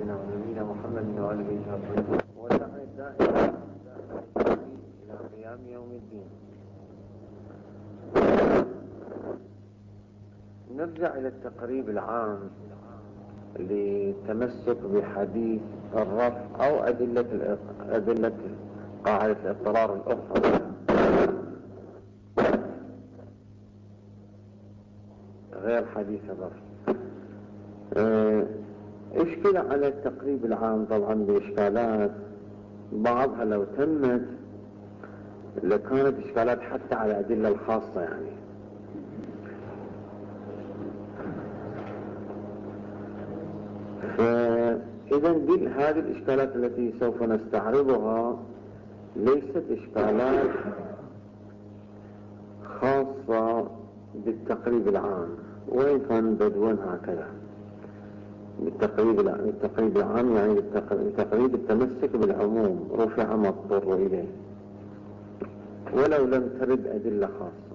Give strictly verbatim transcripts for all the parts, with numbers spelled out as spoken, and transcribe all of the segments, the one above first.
سيدنا ونبينا محمد وآله وصحبه وداعي الدائم إلى قيام يوم الدين. نرجع إلى التقريب العام للتمسك بحديث الرفع أو أدلة أدلة قاعدة الاضطرار الأخرى غير حديث الرفع. اه اشكل على التقريب العام طبعا بإشكالات، بعضها لو تمت لكانت إشكالات حتى على الأدلة الخاصة. يعني فإذا دي هذه الإشكالات التي سوف نستعرضها ليست إشكالات خاصة بالتقريب العام، وإن كان بدون هكذا بالتقريب العام. التقريب العام يعني بالتقريب التمسك بالعموم، رفع ما اضطر إليه ولو لم ترد أدلة خاصة.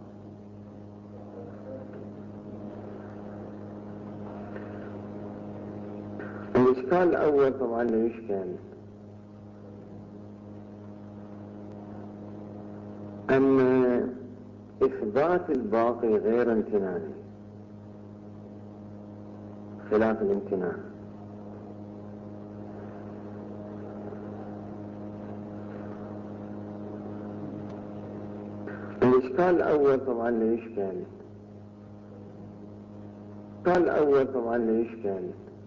الإشكال الأول طبعا لا يشكل أن إثبات الباقي غير امتناني خلاف الامتنان. الإشكال الأول طبعا لا يشكل الإشكال الأول طبعا لا يشكل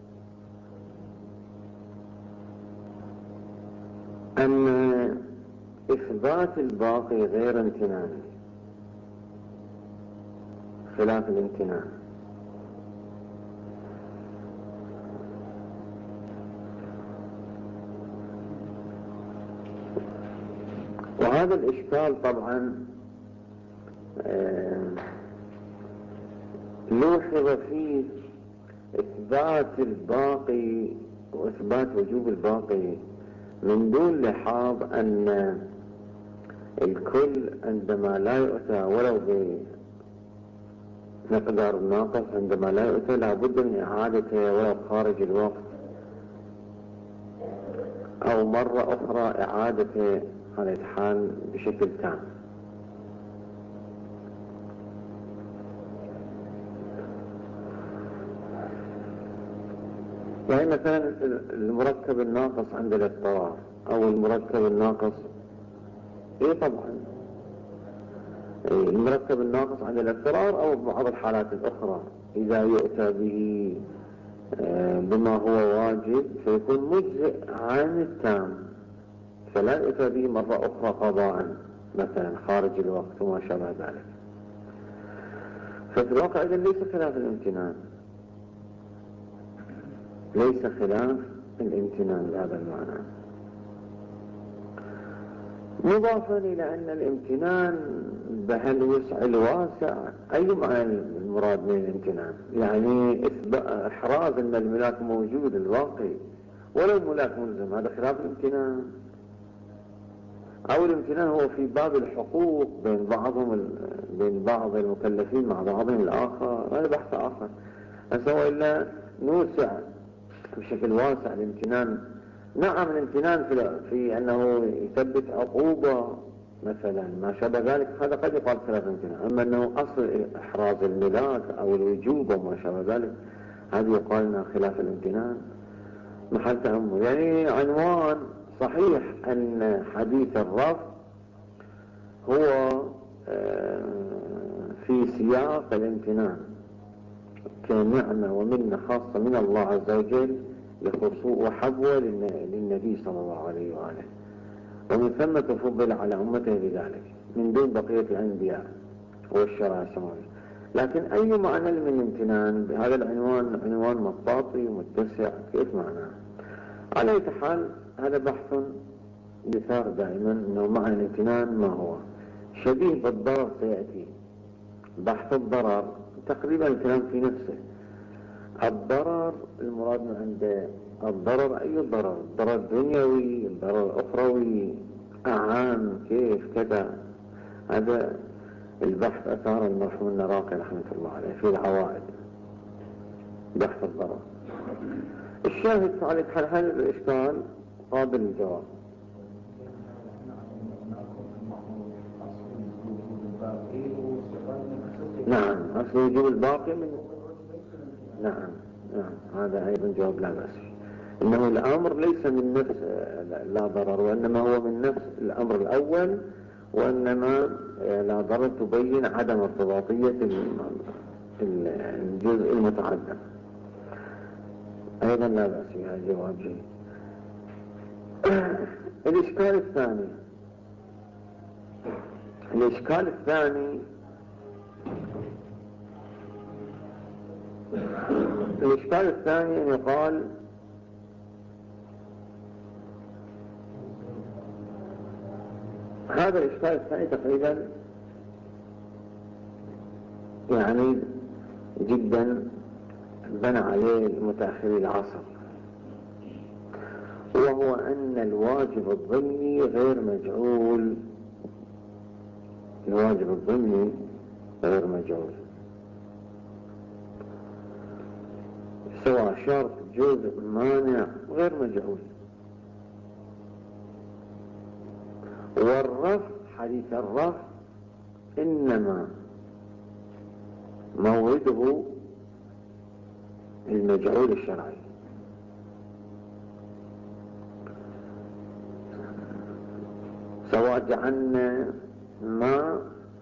أن إثبات الباقي غير امتناني خلاف الامتنان. وهذا الإشكال طبعا لوحظ فيه إثبات الباقي وإثبات وجوب الباقي من دون لحاظ أن الكل عندما لا يؤتى ولو بمقدار الناقص، عندما لا يؤتى لابد من إعادته ولو خارج الوقت، أو مرة أخرى إعادته على الحال بشكل تام. يعني مثلا المركب الناقص عند الاضطرار أو المركب الناقص إيه طبعا المركب الناقص عند الاضطرار أو بعض الحالات الأخرى إذا يؤتى به بما هو واجب فيكون مجزئ عن التام، فلا يؤتى به مرة أخرى قضاء مثلا خارج الوقت وما شابه ذلك. ففي الواقع إذن ليس خلاف الامتنان ليس خلاف الامتنان بهذا المعنى، مضافا إلى أن الامتنان بهالوسع الواسع أي معنى المراد من الامتنان؟ يعني إحراز أن الملاك موجود الواقع ولو ملاك ملزم، هذا خلاف الامتنان. أو الامتنان هو في باب الحقوق بين بعضهم بين بعض المكلفين مع بعضهم الآخر، هذا بحث آخر. أسوأ إلا نوسع بشكل واسع الامتنان. نعم الامتنان في, في أنه يثبت عقوبة مثلا ما شابه ذلك، هذا قد يقال خلاف الامتنان. أما أنه أصل إحراز الملاك أو الوجوب وما شابه ذلك هذا يقال أنه خلاف الامتنان محل تأمل. يعني عنوان صحيح أن حديث الرفع هو في سياق الامتنان كنعمة ومنة خاصة من الله عز وجل وحبوة للنبي صلى الله عليه وآله، ومن ثم تفضل على أمته بذلك من دون بقية الأنبياء والشرائع السماوية. لكن أي معنى من الامتنان بهذا العنوان عنوان مطاطي ومتسع، كيف معناه؟ على أي حال هذا بحث يثار دائما أنه معنى الامتنان ما هو شبيه بالضرر. سيأتي بحث الضرر تقريبا الكلام في نفسه. الضرر المراد من عنده الضرر أي ضرر؟ الضرر الدنيوي، الضرر الأخروي، أعام كيف كذا. هذا البحث أثار المرحوم النراقي رحمة الله عليه في العوائد، بحث الضرر. الشاهد على حال هل الإشكال قابل للجواب. نعم أصل وجوب الباقي من نعم نعم هذا أيضا جواب لا بأس فيه. إنه الأمر ليس من نفس لا ضرر، وإنما هو من نفس الأمر الأول، وإنما لا ضرر تبين عدم ارتباطية الجزء المتعدد. أيضا لا بأس فيه، هذا جواب جيد. الإشكال الثاني الإشكال الثاني الإشكال الثاني أن يقال هذا الإشكال الثاني تقريبا يعني جدا بنى عليه المتأخري العصر، وهو أن الواجب الضمني غير مجعول. الواجب الضمني غير مجعول، سواء شرط جزء مانع غير مجعول. والرفع حديث الرفع إنما مورده المجعول الشرعي، سواء جعلنا ما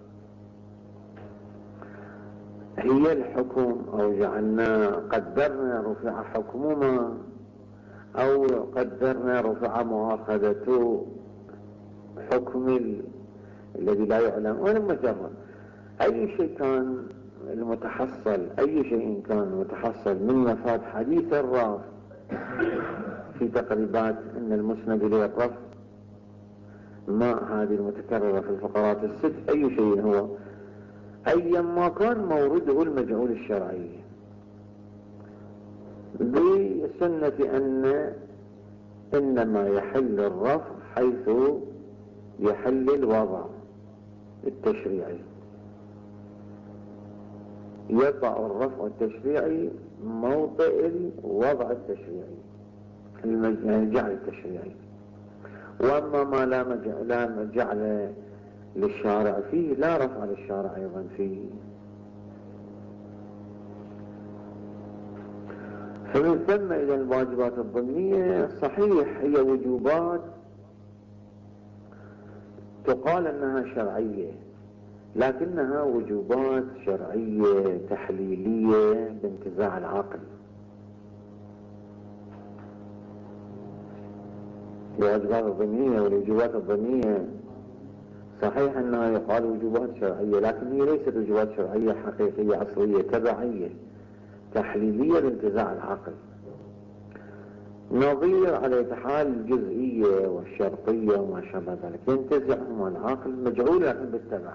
هي الحكم أو جعلنا قدرنا رفع حكمهما أو قدرنا رفع مؤاخذة حكم الذي لا يعلم، ولا مجرد أي شيء كان المتحصل أي شيء كان متحصل من مفاد حديث الرافع في تقريبات أن المسند إليه الرفع، ما هذه المتكررة في الفقرات الست، أي شيء هو أيما كان مورده المجعول الشرعي، بسنة أن إنما يحل الرفع حيث يحل الوضع التشريعي، يقع الرفع التشريعي موطئ الوضع التشريعي الجعل التشريعي. وأما ما لا جعل للشارع فيه لا رفع للشارع أيضا فيه. فمن ثم إذا الواجبات الضمنية صحيح هي وجوبات تقال أنها شرعية، لكنها وجوبات شرعية تحليلية بانتزاع العقل. الواجبات الضمنية والوجوبات الضمنية صحيح أنها يقال وجوبات شرعية، لكن هي ليست وجوبات شرعية حقيقية أصلية، تبعية تحليلية بانتزاع العقل، نظير على حال الجزئية والشرطية وما شابه ذلك، ينتزعهم العقل مجعول لكن بالتبع،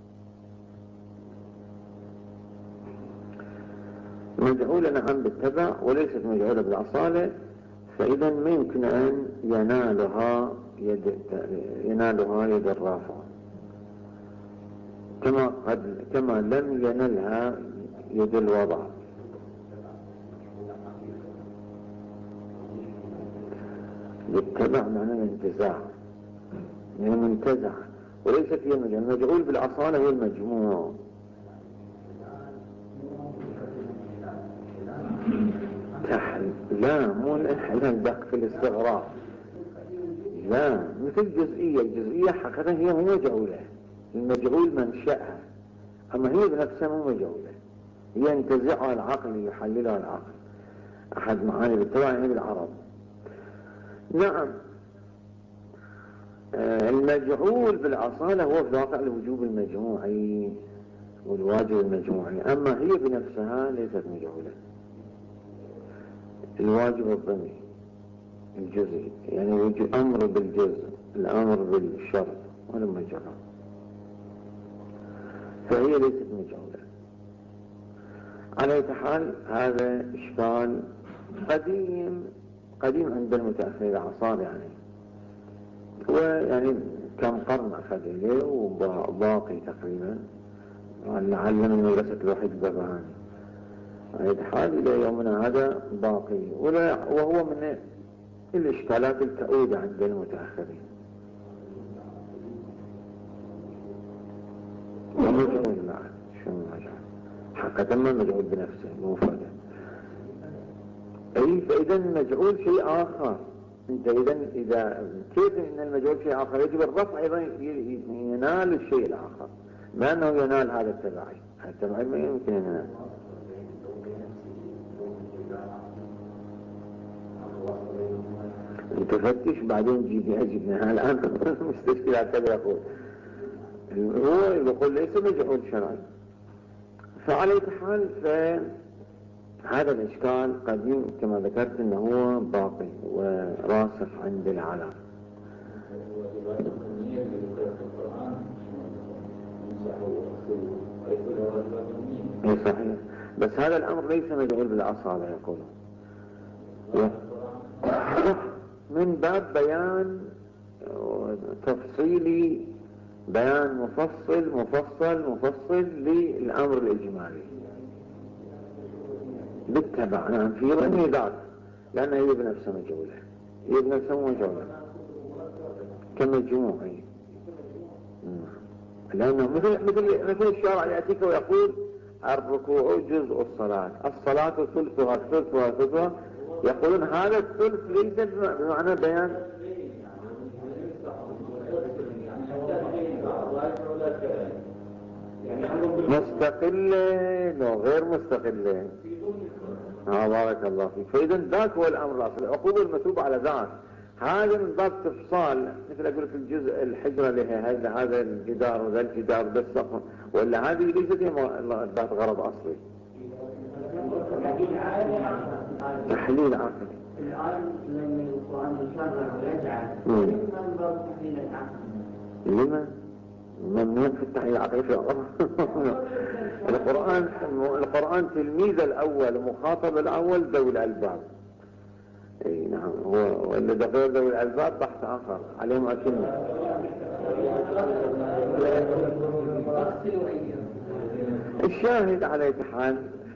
مجعولة نعم بالتبع وليست مجعولة بالأصالة. فإذا ما يمكن أن ينالها يد ينالها يد الرافع، كما قد كما لم ينلها يد الوضع. بالتبع معنى الانتزاع، يعني منتزع وليس فيه مجعول. المجعول بالأصالة هو المجموع. تحل لا مو الانحلال دق في الاستغراق، لا مثل الجزئية. الجزئية حقيقة هي مو مجعولة، المجعول منشأها، أما هي بنفسها مو مجعولة، هي ينتزعها العقل يحللها العقل. أحد معاني بالتبع يعني بالعرب. نعم آه المجعول بالأصالة هو في الواقع الوجوب المجموعي والواجب المجموعي، أما هي بنفسها ليست مجعولة. الواجب الضمني الجزئي يعني أمر بالجزء، الأمر بالشرط ولا مجعول، فهي ليست مجعولة. على أي حال هذا إشكال قديم قديم عند المتأخر الأعصار، يعني ويعني كم قرن أخذ إليه وباقي تقريبا، لعل من مدرسة الوحيد البرهاني. الحال إلى يومنا هذا باقي، وهو من الإشكالات الكؤودة عند المتأخرين. ومجعول لا شو مجعول حقا ما مجعول بنفسه موفده. أي فإذا المجعول شيء آخر. انت إذا إذا كيف ان المجعول شيء آخر يجب الرفع أيضا ينال الشيء الآخر، ما أنه ينال هذا التبعي. هذا التبعي ما يمكن أن ينال. تفتش بعدين جيبها جبناها الآن مستشكل هكذا يقول. هو يقول ليس مجعول شرعي. فعلى حال فهذا الإشكال قديم كما ذكرت أنه هو باقي وراسخ عند العالم. اي صحيح، بس هذا الأمر ليس مجعول بالأصالة يقولون، من باب بيان تفصيلي، بيان مفصل مفصل مفصل للأمر الإجمالي بالتبع. نعم في ظني ذات، لأنه هي بنفسه مجعولة، هي بنفسه مجعولة كمجموعي. لأنه مثل مثل مثل الشارع يأتيك ويقول الركوع جزء الصلاة، الصلاة ثلثها ثلثها ثلثها، يقولون هذا الثلث ليس بمعنى بيان مستقلين وغير مستقلين. اه بارك الله فيك. فإذا ذاك هو الأمر الأصلي، عقوبة المثوب على ذاك. هذا من باب تفصال، مثل أقول في الجزء الحجرة اللي هي هذا الجدار وذا الجدار وذا السقف، ولا هذه ليست ذات غرض أصلي. تحليل عقلي. الآن من القرآن يشرع ويجعل من باب تحليل العقل. لما؟ ممنوع في التحليل العقلي في القرآن. القرآن تلميذ الأول مخاطب الأول ذوي الألباب. اي نعم، هو والذي غير ذوي الألباب بحث آخر عليهم أكلمة. الشاهد على حال ف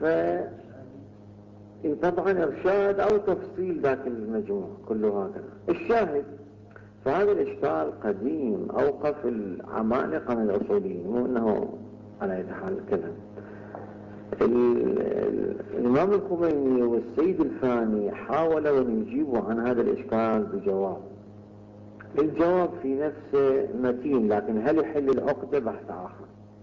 طبعا إرشاد أو تفصيل ذاك المجموع كله هكذا. الشاهد فهذا الإشكال قديم أوقف العمالقة من الأصوليين، مو أنه على حال كذا. الإمام الخميني والسيد الفاني حاولوا أن يجيبوا عن هذا الإشكال بجواب. الجواب في نفسه متين، لكن هل يحل العقدة بحث آخر.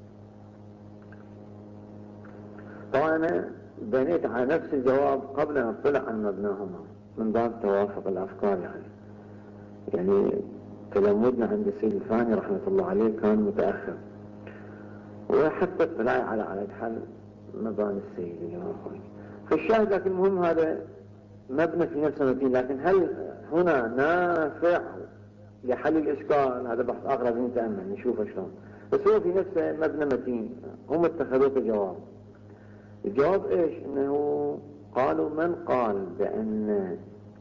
طبعا أنا بنيت على نفس الجواب قبل أن أطلع عن مبناهما من باب توافق الأفكار. يعني يعني تلمودنا عند السيد الفاني رحمة الله عليه كان متأخر، وحتى اطلاعي على على حل مباني السيد الإمام الخميني. فالشاهد لكن المهم هذا مبنى في نفسه متين، لكن هل هنا نافع لحل الإشكال؟ هذا بحث آخر لازم نتأمل نشوفه شلون. بس هو في نفسه مبنى متين، هم اتخذوه كجواب. الجواب ايش؟ انه قالوا من قال بأن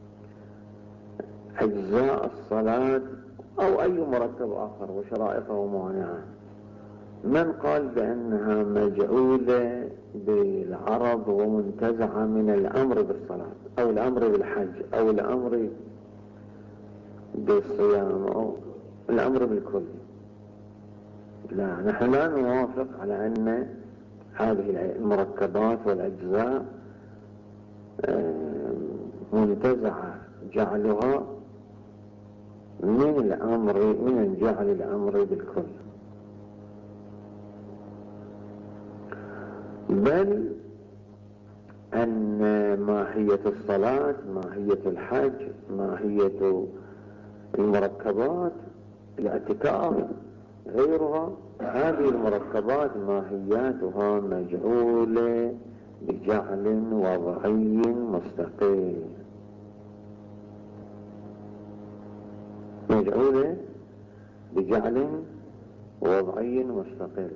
أجزاء الصلاة أو أي مرتب آخر وشرائطه وموانعه، من قال بأنها مجعولة بالعرض ومنتزعة من الأمر بالصلاة أو الأمر بالحج أو الأمر بالصيام أو الأمر بالكل، لا، نحن لا نوافق على أن هذه المركبات والأجزاء منتزعة جعلها من الأمر من جعل الأمر بالكل، بل أن ماهية الصلاة، ماهية الحج، ماهية المركبات، الاعتكاف، غيرها، هذه المركبات ماهياتها مجعولة بجعل وضعي مستقل، مجعولة بجعل وضعي مستقل.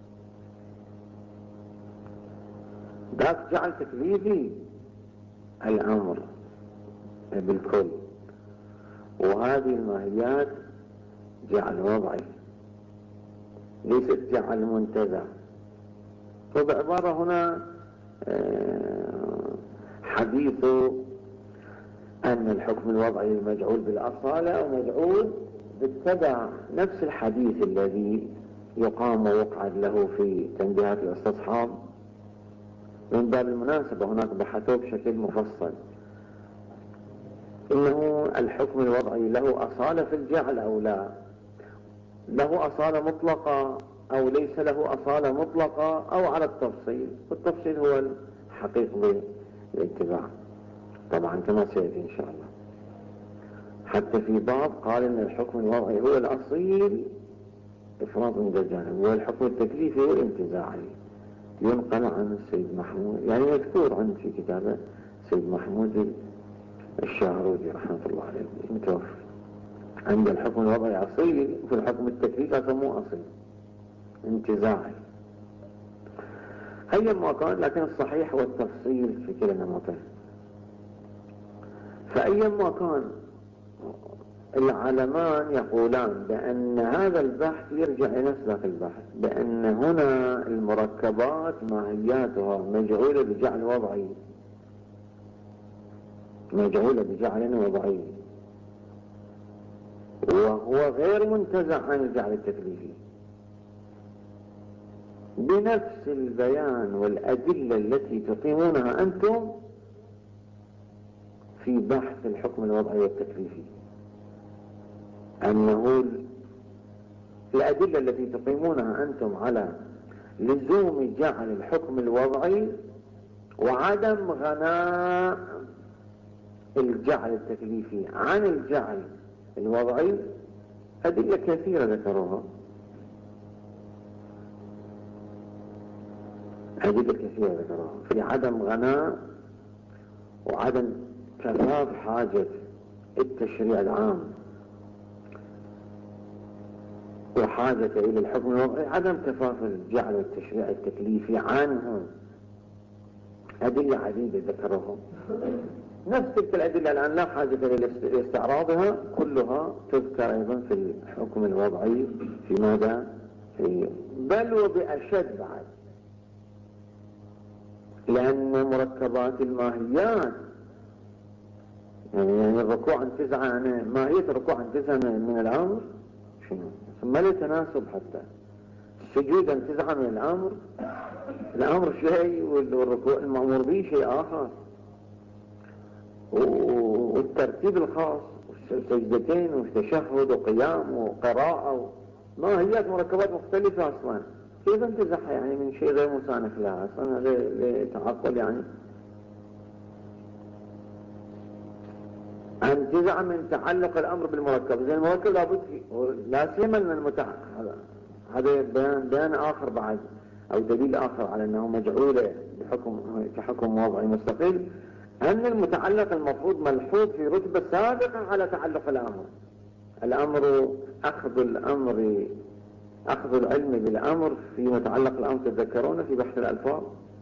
ذاك جعل تكليفي الأمر بالكل، وهذه الماهيات جعل وضعي ليست جعل منتزع. فبعبارة هنا حديث أن الحكم الوضعي مجعول بالأصالة ومجعول بالتبع، نفس الحديث الذي يقام ويقعد له في تنبيهات الاستصحاب. من باب المناسبة هناك بحثوا بشكل مفصل إنه الحكم الوضعي له أصالة في الجعل أو لا، له أصالة مطلقة أو ليس له أصالة مطلقة، أو على التفصيل، والتفصيل هو الحقيقي بالاتباع طبعا كما سيأتي إن شاء الله. حتى في بعض قال إن الحكم الوضعي هو الأصيل إفراط من الجانب، والحكم التكليفي هو الانتزاعي، ينقل عن السيد محمود، يعني مذكور عن في كتابه السيد محمود الشاهرودي رحمة الله عليه متوفى. عند الحكم الوضعي أصيل، وفي الحكم التكليفي سموه أصيل انتزاعي. أي ما كان، لكن الصحيح هو التفصيل في كلا نمطين. فأي ما كان العالمان يقولان بأن هذا البحث يرجع إلى نفس ذاك البحث، بأن هنا المركبات ماهياتها مجعولة بجعل وضعي، مجعولة بجعل وضعي، وهو غير منتزع عن الجعل التكليفي، بنفس البيان والأدلة التي تقيمونها أنتم في بحث الحكم الوضعي والتكليفي. أنه الأدلة التي تقيمونها أنتم على لزوم جعل الحكم الوضعي وعدم غناء الجعل التكليفي عن الجعل الوضعي، أدلة كثيرة ذكروها، أدلة كثيرة ذكروها في عدم غناء وعدم كفاف حاجة التشريع العام وحاجة إلى الحكم الوضعي، عدم كفاف الجعل والتشريع التكليفي عنه. أدلة عديدة ذكرهم، نفس تلك الأدلة الآن لا حاجة لاستعراضها، كلها تذكر أيضا في الحكم الوضعي في ماذا؟ في بل وبأشد بعد، لأن مركبات الماهيات يعني الركوع عن تسعة، يعني ماهية الركوع عن تسعة من الأمر شنو؟ ثم لا تناسب، حتى السجود عن تسعة من الأمر، الأمر شيء والركوع المأمور به شيء آخر، والترتيب الخاص سجدتين وتشهد وقيام وقراءة ماهيات مركبات مختلفة أصلا، كيف انتزعها يعني من شيء غير مسانف لها أصلا لتعقل؟ يعني انتزع من تعلق الأمر بالمركب، زي المركب لابد لا سيما أن المتع... هذا بيان, بيان آخر بعد أو دليل آخر على أنه مجعولة بحكم كحكم وضعي مستقل، أن المتعلق المفروض ملحوظ في رتبة سابقة على تعلق الأمر. الأمر أخذ الأمر أخذ العلم بالأمر في متعلق الأمر، تذكرون في بحث الألفاظ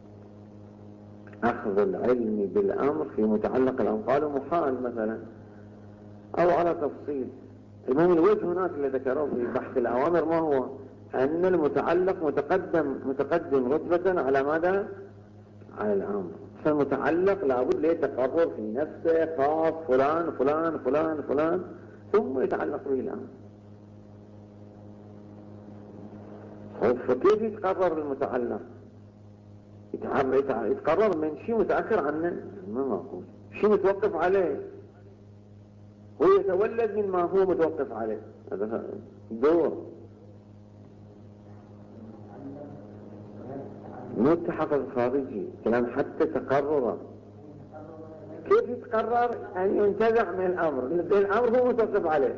أخذ العلم بالأمر في متعلق الأمر، قالوا محال مثلا أو على تفصيل. المهم الوجه هناك اللي ذكروه في بحث الأوامر ما هو؟ أن المتعلق متقدم متقدم رتبة على ماذا؟ على الأمر. فالمتعلق لابد ليتقرر في نفسه خاص فلان فلان فلان فلان ثم يتعلق به الأمر. فكيف يتقرر المتعلق؟ يتقرر من شيء متأخر عنه، ما معقول، شيء متوقف عليه، هو يتولد من ما هو متوقف عليه، هذا دور مو التحقق الخارجي، كلام حتى تقرر. كيف يتقرر؟ أن ينتزع من الأمر، الأمر هو متوقف عليه،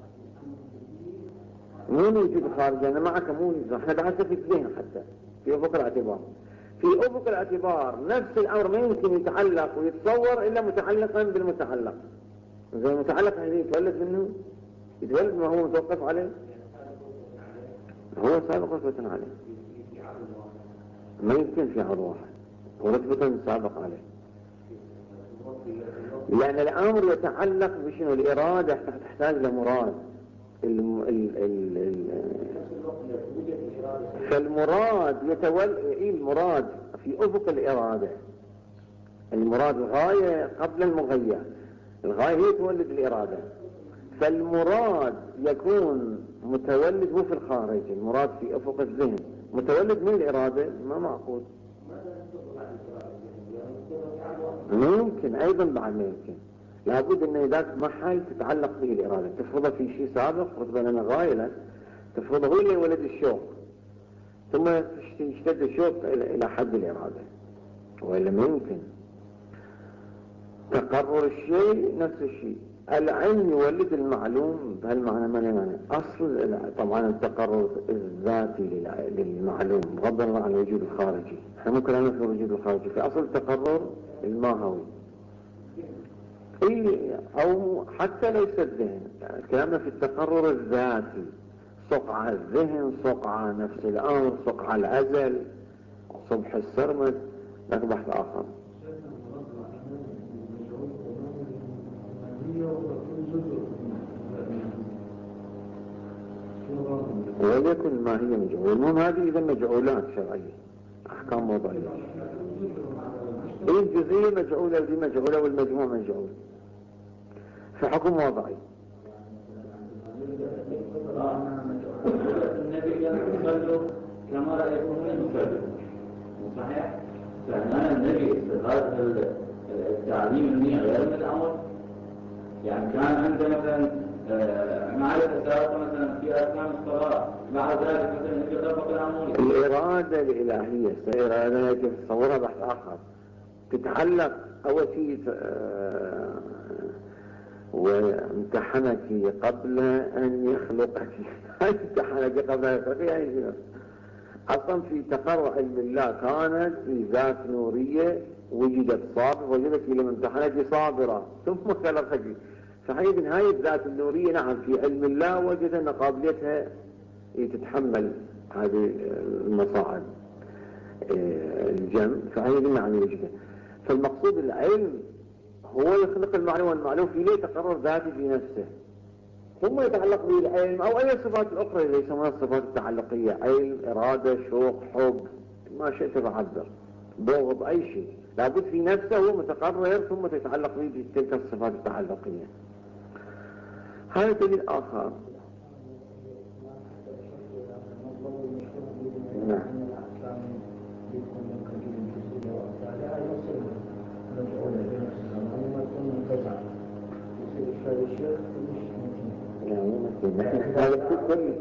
مو موجود خارجي. أنا معك مو موجود، احنا بحثنا في اثنين حتى في أفق الاعتبار. في أفق الاعتبار نفس الأمر ما يمكن يتعلق ويتصور إلا متعلقا بالمتعلق، إذا المتعلق هذه يتولد منه، يتولد ما هو متوقف عليه، هو سابق رتبة عليه، ما يمكن في عرض واحد ورتبة سابق عليه، لأن الأمر يتعلق بشنو؟ الإرادة تحتاج لمراد. الم... ال... ال... ال... فالمراد يتولد، إيه المراد؟ في أفق الإرادة. المراد الغاية قبل المغية، الغاية هي تولد الإرادة، فالمراد يكون متولد مو في الخارج، المراد في أفق الذهن، متولد من الإرادة ما معقول. ممكن أيضا بعد ما يمكن، لابد أن ذاك محل تتعلق به الإرادة، تفرضه في شيء سابق، فرض بأننا غاية له، تفرضه هو اللي يولد الشوق، ثم يشتد الشوق إلى حد الإرادة، وإلا ما يمكن. تقرر الشيء نفس الشيء، العلم يولد المعلوم بهالمعنى. ما يعني أصل طبعا التقرر الذاتي للمعلوم بغض النظر عن الوجود الخارجي، احنا مو كلامنا في الوجود الخارجي، في أصل التقرر الماهوي إيه، أو حتى ليس الذهن، يعني كلامنا في التقرر الذاتي، صقع الذهن، صقع نفس الأمر، صقع الأزل، صبح السرمد، لك بحث آخر. وليكن ما هي مجعول، المهم هذه إذا مجعولات شرعية، أحكام وضعية. إيه الجزئية مجعولة ودي مجعولة والمجموع مجعول، في حكم وضعي. النبي يصلوا كما رأيكم يصلوا صحيح؟ فهنا النبي استغاث التعليم المنيع غير من الأمر، يعني كان عنده مثلا معرفة سابقة مثلا في أركان الصلاة، بعد ذلك مثلا يطبق الأمور. الإرادة الإلهية، الإرادة التي تصورها بحث آخر، تتعلق أول شيء وامتحنك قبل أن يخلقك. امتحنك قبل أن يخلقك يعني أصلا في تقرر علم الله كانت في ذات نورية وجدت صابرة، وجدت لمن امتحنك صابرة ثم خلقك، فهي من هاي الذات النورية نعم في علم الله وجد أن قابليتها تتحمل هذه المصاعب الجمع، فهي نعم وجدها. فالمقصود العلم هو يخلق المعلوم، والمعلوم في ليه تقرر ذاتي في نفسه، ثم يتعلق به العلم أو أي صفات الأخرى اللي يسمونها الصفات التعلقية، علم، إرادة، شوق، حب، ما شئت بعبر، بغض، أي شيء لابد في نفسه هو متقرر ثم تتعلق به تلك الصفات التعلقية. هذا دليل آخر. نعم. هذا كل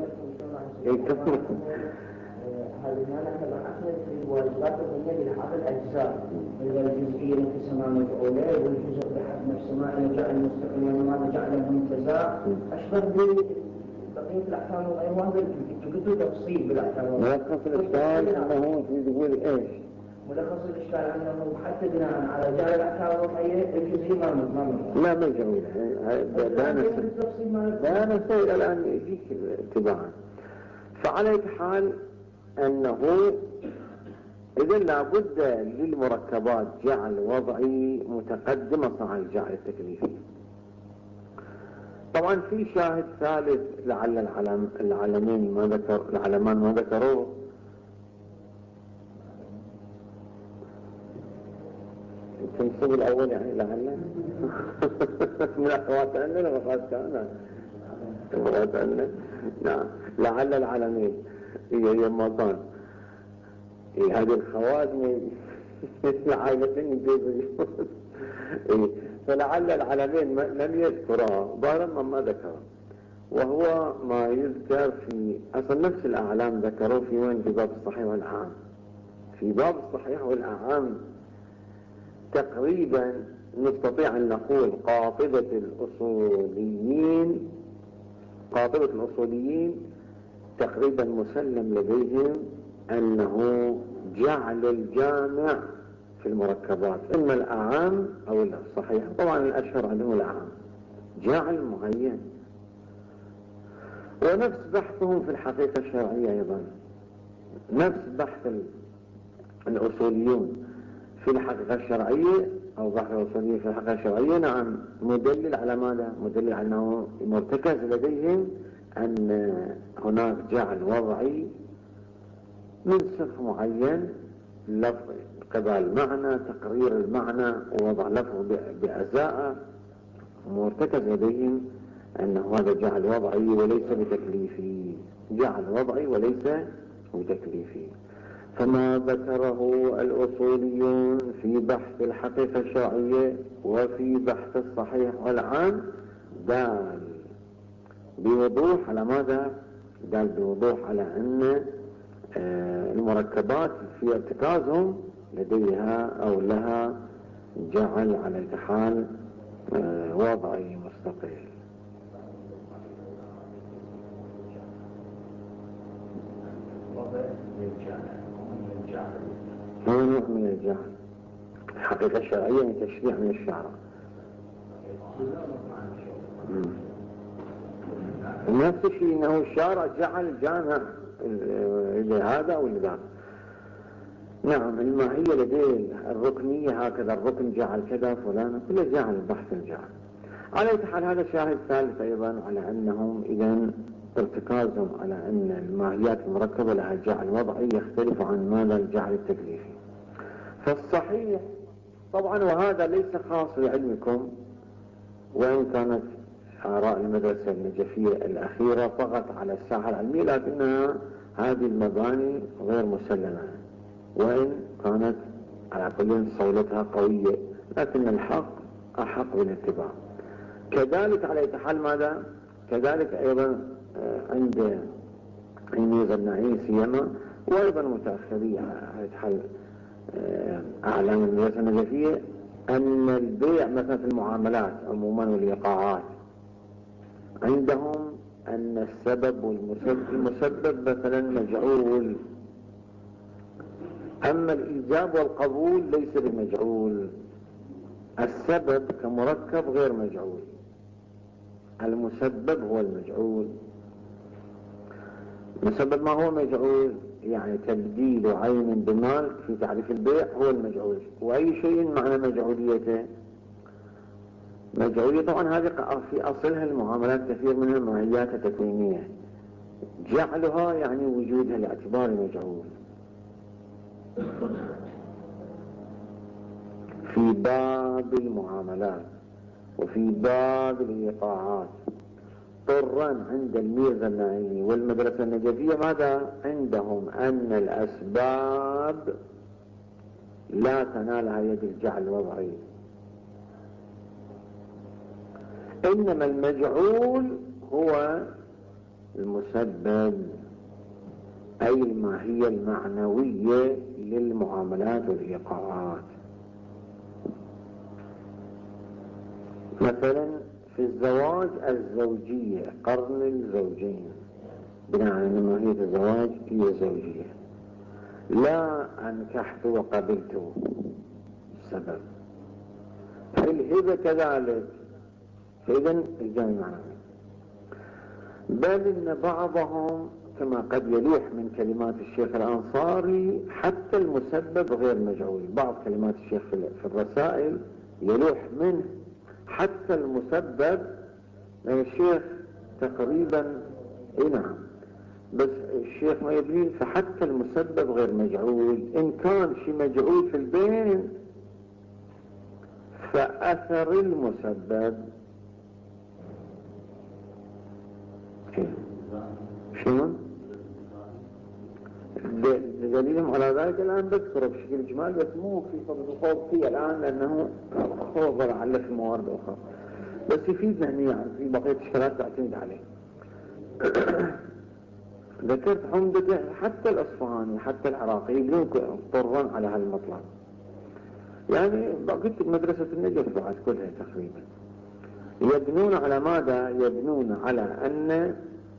هذه ما نحن أخذ في الواجبات الدنيا لحاظ الأجزاء، إذا الجزئية انقسما مفعولين والجزء بحد نفس ما نجعل مستقيما وما نجعله منتزع، أشبه ببقية الأحكام وغيرها تقدر تفصيل بالأحكام. ملخص الإشكال أنه يقول إيش؟ ملخص الإشكال أنه حتى بناء على جعل الأحكام الوضعية الجزئية ما ما لا ما جميل. لا نسأل الآن يجيك اتباعا. فعلى حال أنه إذا لابد للمركبات جعل وضعي متقدم صنع الجعل التكليفي. طبعا في شاهد ثالث لعل العلم العلمين ما ذكر العلمان ما ذكروه، تنصب الأول يعني لعل من أخوات أننا وأخوات كأنا أخوات أننا. نعم لعل العلمين هي هي مطان إيه هذه الخواتم العائلتين يجيبوا إيه، فلعل العلمين لم يذكرها ظاهرا ما ذكرها، وهو ما يذكر في أصل نفس الأعلام ذكروه في وين؟ في باب الصحيح والأعام. في باب الصحيح والأعام تقريبا نستطيع أن نقول قاطبة الأصوليين قاطبة الأصوليين تقريبا مسلم لديهم أنه جعل الجامع في المركبات إما الأعام أو الصحيح، طبعا الأشهر عندهم الأعام، جعل معين. ونفس بحثهم في الحقيقة الشرعية أيضا، نفس بحث الأصوليون في الحقيقة الشرعية أو بحث الأصوليين في الحقيقة الشرعية نعم مدلل على ماذا؟ مدلل على أنه مرتكز لديهم أن هناك جعل وضعي من صنف معين لفظ قضاء المعنى، تقرير المعنى، ووضع لفظ بأزاء، مرتكز لديهم أنه هذا جعل وضعي وليس بتكليفي، جعل وضعي وليس بتكليفي. فما ذكره الأصوليون في بحث الحقيقة الشرعية وفي بحث الصحيح والعام دال بوضوح على ماذا؟ دال بوضوح على أن المركبات في ارتكازهم لديها أو لها جعل على الحال وضعي مستقل. هو نوع من الجهل. الحقيقة الشرعية من تشريع من الشرع. نفس الشيء انه الشارع جعل جامع لهذا او لذاك. نعم الماهية لديه الركنية هكذا، الركن جعل كذا فلان، كل جعل بحث الجعل. على حال هذا شاهد ثالث ايضا على انهم اذا ارتكازهم على ان الماهيات المركبة لها جعل وضعي يختلف عن ماذا الجعل التكليفي. فالصحيح طبعا، وهذا ليس خاص لعلمكم، وإن كانت آراء المدرسة النجفية الأخيرة طغت على الساحة العلمية، لكنها هذه المباني غير مسلمة، وإن كانت على كل صولتها قوية، لكن الحق أحق بالاتباع. كذلك على حال ماذا؟ كذلك أيضا عند الميزة النعيم سيما، وأيضا متأخرية على حال أعلام المدرسة النجفية، أن البيع مثلا في المعاملات عموما والإيقاعات عندهم أن السبب والمسبب مثلا مجعول، أما الإيجاب والقبول ليس بمجعول. السبب كمركب غير مجعول، المسبب هو المجعول. المسبب ما هو مجعول؟ يعني تبديل عين بمال في تعريف البيع هو المجعول. وأي شيء معنى مجعوليته؟ مجعولية طبعا هذه في أصلها المعاملات كثير منها ماهيات تكوينية، جعلها يعني وجودها لاعتبار مجعول. في باب المعاملات وفي باب الإيقاعات طرا عند الميرزا النعيمي والمدرسة النجفية ماذا؟ عندهم أن الأسباب لا تنالها يد الجعل الوضعي، إنما المجعول هو المسبب، أي الماهية المعنوية للمعاملات والإيقاعات. مثلا في الزواج الزوجية، قرن الزوجين، بناء على ماهية الزواج هي زوجية. لا أنكحت وقبلت السبب. في الهبة كذلك، فإذا الجانب معنوي. بل إن بعضهم كما قد يلوح من كلمات الشيخ الأنصاري حتى المسبب غير مجعول. بعض كلمات الشيخ في الرسائل يلوح منه حتى المسبب، لأن الشيخ تقريبا اي نعم، بس الشيخ ما يبني فحتى المسبب غير مجعول. إن كان شيء مجعول في البين فأثر المسبب شلون؟ دليلهم على ذلك الآن بذكره بشكل إجمالي، بس مو في فضل الخوض فيه الآن لأنه خوض لعله في موارد أخرى، بس يفيدنا هنا يعني في بقية الشكلات تعتمد عليه. ذكرت حمدة حتى الأصفهاني حتى العراقي يبنون طرا على هالمطلب. يعني قلت مدرسة النجف بعد كلها تقريبا يبنون على ماذا؟ يبنون على أن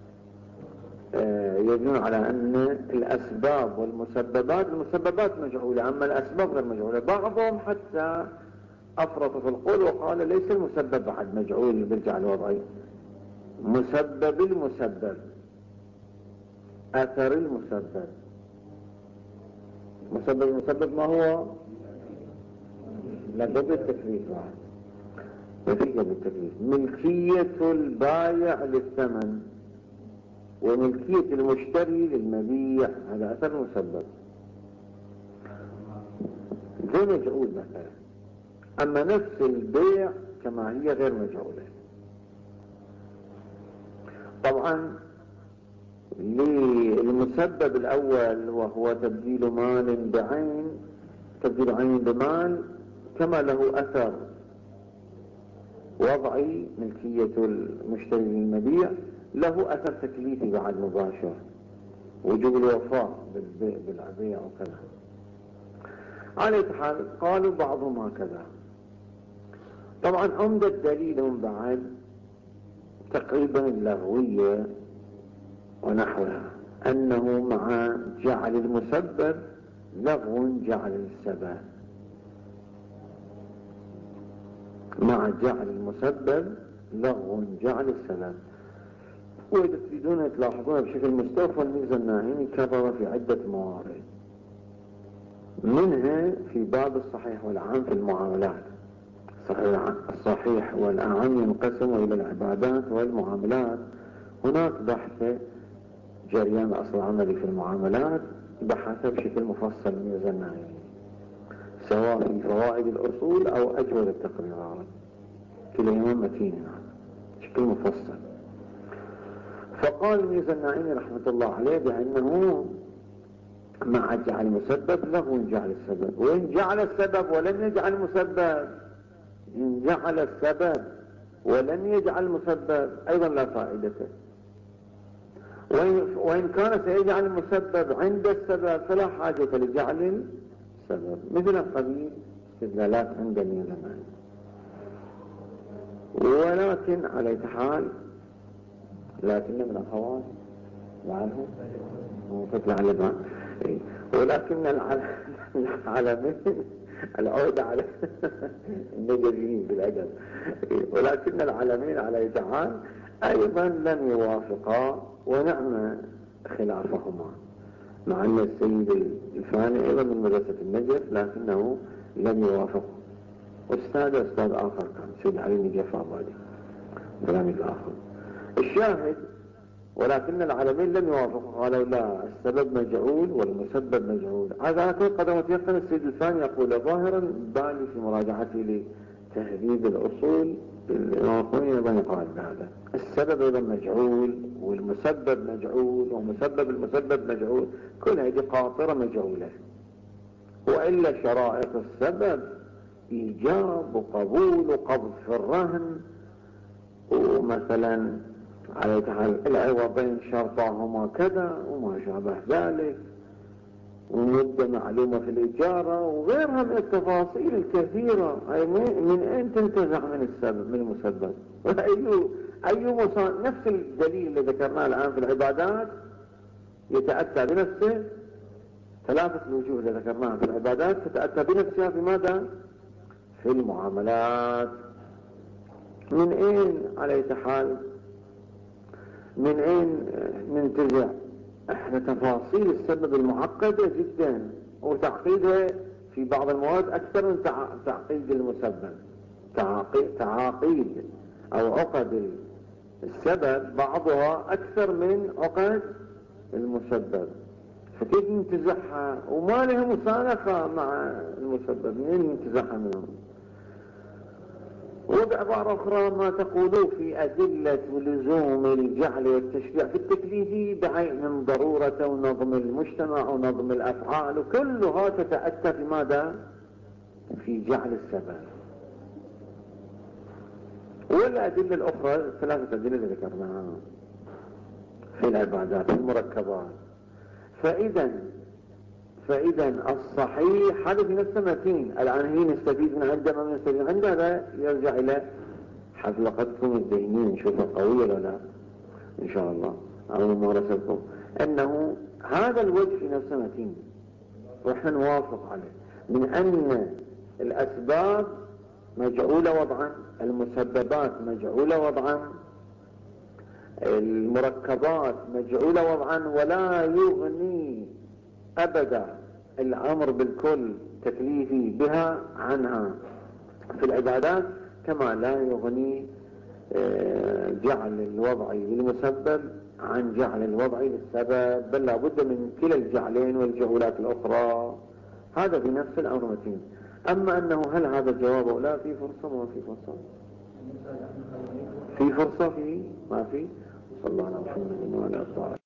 يبنون على أن الأسباب والمسببات، المسببات مجعولة أما الأسباب غير مجعولة. بعضهم حتى أفرط في القول وقال ليس المسبب بعد مجعول بالجعل الوضعي، مسبب المسبب، أثر المسبب. مسبب المسبب ما هو؟ لقد التكليف واحد، نتيجة بالتكليف ملكية البائع للثمن وملكية المشتري للمبيع، هذا أثر مسبب. زي مجعول مثلا. أما نفس البيع كما هي غير مجعولة. طبعا للمسبب الأول وهو تبديل مال بعين، تبديل عين بمال، كما له أثر وضعي ملكية المشتري للمبيع، له أثر تكليفي بعد مباشر، وجوب الوفاء بالبيع وكذا. على حال قالوا بعضهم هكذا. طبعا عمدة دليلهم بعد تقريبا اللغوية ونحوها، أنه مع جعل المسبب لغو جعل السبب، مع جعل المسبب لغو جعل السبب. وإذا تريدون تلاحظون بشكل مستوفى الميزة الناهيني كرر في عدة موارد، منها في باب الصحيح والعام في المعاملات. الصحيح والأعم ينقسم إلى العبادات والمعاملات. هناك بحث جريان الأصل العملي في المعاملات بحث بشكل مفصل الميزة الناهيني، سواء في فوائد الأصول أو أجود التقريرات، كلهما متين بشكل مفصل. فقال الميزة الناهيني رحمة الله عليه بأنه مع جعل المسبب له جعل السبب، وإن جعل السبب ولم يجعل المسبب، إن جعل السبب ولم يجعل المسبب أيضا لا فائدة. وإن كان سيجعل المسبب عند السبب فلا حاجة لجعل السبب، مثل قبيل استدلالات عند الميزة الناهيني. ولكن على حال لكن من أخوات لعنهم وفتل على بعض. ولكن العالمين العودة على النجريين بالأدب، ولكن العالمين على تعال أيضا لم يوافقا ونعم خلافهما، مع أن السيد الفاني أيضا من مدرسة النجف لكنه لم يوافق. أستاذ أستاذ آخر كان سيد علي نجف عبادي فلان الآخر. الشاهد ولكن العالمين لم يوافقوا، قالوا لا السبب مجعول والمسبب مجعول. هذا قد يتيقن السيد الثاني يقول ظاهرا بالي في مراجعتي لتهذيب الأصول الإمامي أيضا يقال بهذا، السبب أيضا مجعول والمسبب مجعول ومسبب المسبب مجعول، كل هذه قاطرة مجعولة. وإلا شرائط السبب إيجاب وقبول وقبض في الرهن، ومثلا على تعال العوضين شرطاهما كذا وما شابه ذلك، ومدة معلومة في الإجارة وغيرها من التفاصيل الكثيرة. أي من أين تنتزع من السبب من المسبب؟ أي أي مصان نفس الدليل اللي ذكرناه الآن في العبادات يتأتى بنفسه، ثلاثة الوجوه اللي ذكرناها في العبادات تتأتى بنفسها في ماذا؟ في المعاملات. من أين على حال من أين ننتزع احنا تفاصيل السبب المعقدة جدا، وتعقيدها في بعض المواد اكثر من تعقيد المسبب. تعاقيد او عقد السبب بعضها اكثر من عقد المسبب، فكيف ننتزعها وما لها مسانخة مع المسبب؟ منين ننتزعها منهم؟ وبعبارة أخرى ما تقولوا في أدلة ولزوم الجعل والتشريع في التكليف بعين ضرورة ونظم المجتمع ونظم الأفعال، وكلها تتأتى في ماذا؟ في جعل السبب. والأدلة الأخرى ثلاثة أدلة اللي ذكرناها في العبادات المركبات. فإذا فإذا الصحيح هذا في نفسه متين. الآن هي نستفيد من عنده ما نستفيد من عنده، هذا يرجع إلى حفلقتكم الذهنية نشوفها قوية ولا لا إن شاء الله أو ممارستكم، أنه هذا الوجه في نفسه متين وإحنا نوافق عليه، من أن الأسباب مجعولة وضعا، المسببات مجعولة وضعا، المركبات مجعولة وضعا، ولا يغني أبدا الأمر بالكل تكليفي بها عنها في العبادات، كما لا يغني جعل الوضعي للمسبب عن جعل الوضعي للسبب، بل لابد من كلا الجعلين والجعولات الأخرى هذا بنفس الأمر متين. أما أنه هل هذا الجواب أو لا، في فرصة ما في فرصة؟ في فرصة، في ما في. صلى الله على محمد وعلى آله.